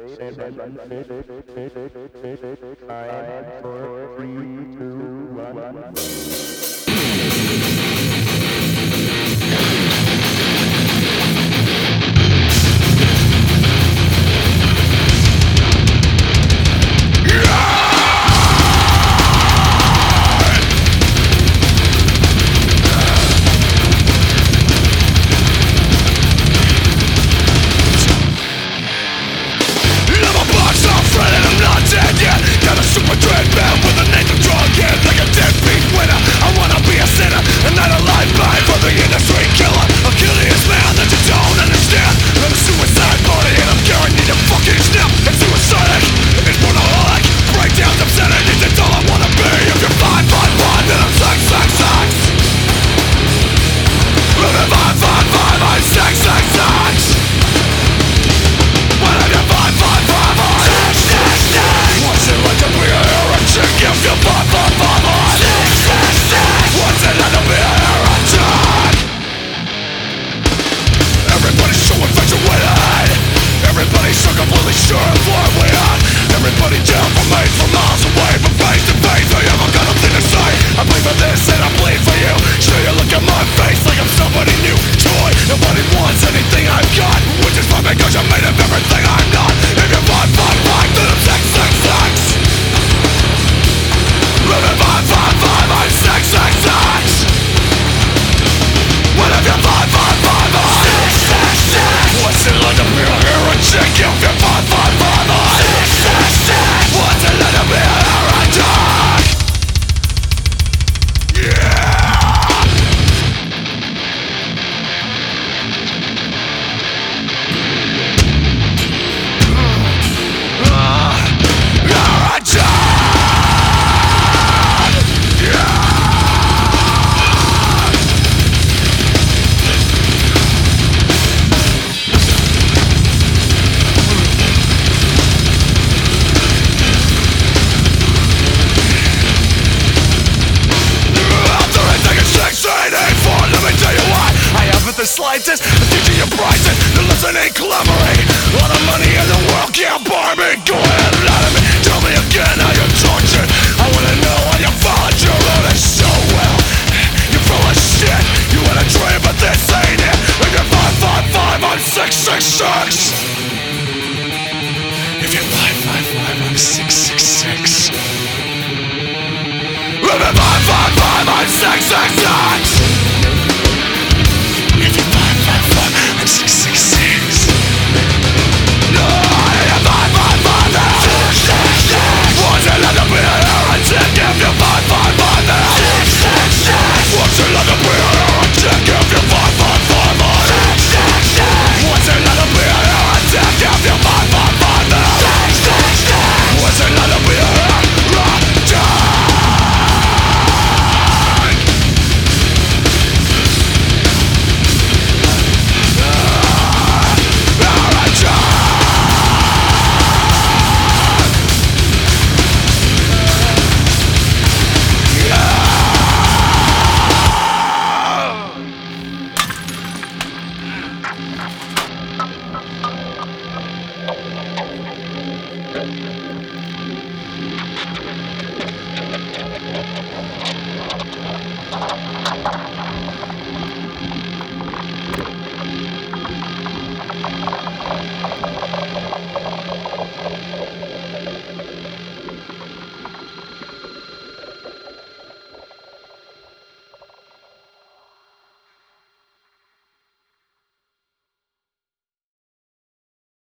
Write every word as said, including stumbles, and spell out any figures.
Five, four, three, two, one. The slightest attention you price it. The listening clamoring. All the money in the world can't buy me. Go ahead and lie to me. Tell me again how you're tortured. I wanna know how you followed your orders so well. You're full of shit. You had a dream, but this ain't it. If you're five five five, I'm six six six. If you're five five five, I'm six six six. If you're five five five, I'm six six six.